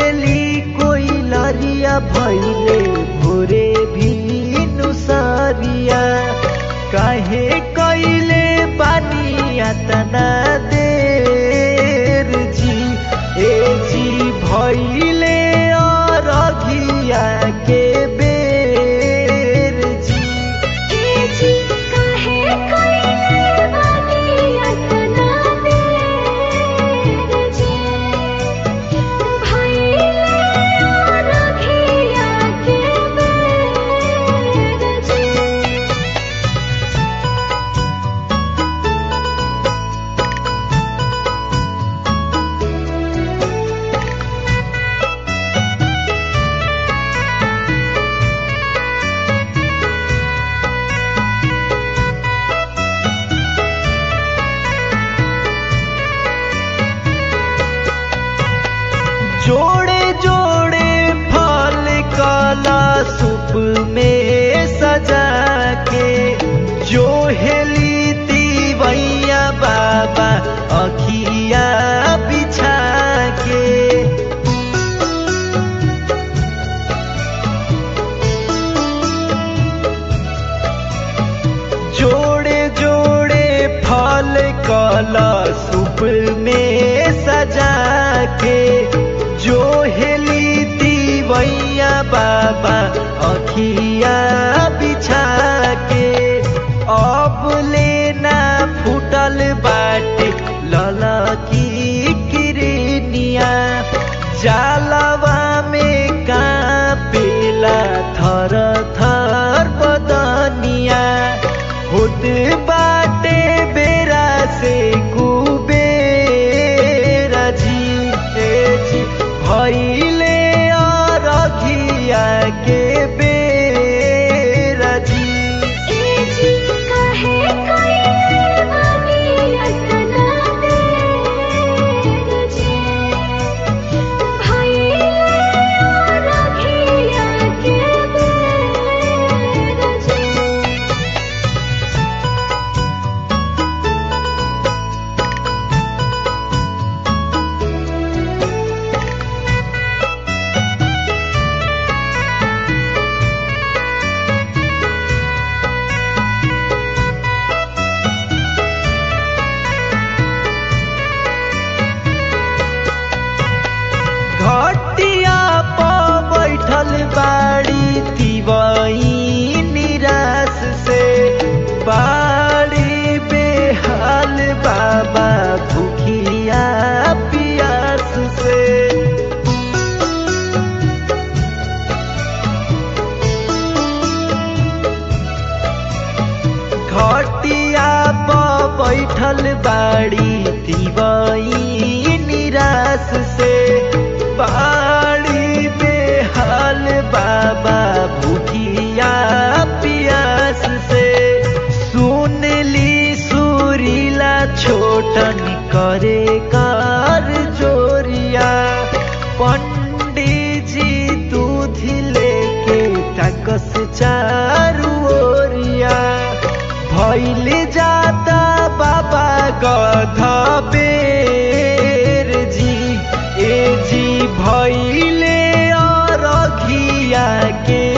बोलेली कोई लरिया भैले भोरे भी नुसारिया काहे कैले बानिया तना देर जी ए जी भैले अरघिया के बेर जी ए जी काहे कैले बानिया तना देर जी भैले अरघिया के बेर जी। जोड़े जोड़े फल काला सूप में सजा के जो हेली तीवैया बाबा अखिया बिछा के जोड़े जोड़े फल काला सूप में सजा के जो हेली तीवैया बाबा अखिया बिछा के अब लेना फूटल बाटे लला की किरनिया जालवा में कांपेला थर थर बदनिया होत बाटे बेरा से कुबेरा जी ए जी भैले अरघिया के बेरा जी ए जी काहे कैले बानिया तना देर जी भैले अरघिया के बेर जी। घटिया पर बैठल बाड़ी तिवई निराश से बाड़ी बेहाल बाबा भूखिया पियास से घटिया पर बैठल बाड़ी तिवई निराश से बाड़ी बेहाल बाबा भूखिया पियास से सुन ली सुरीला छोटन करे कर जोरिया पंडित जी दूध लेके तकस चारू ओरिया भैल जाता बाबा गधा बेर जी ए जी भैले अरघिया के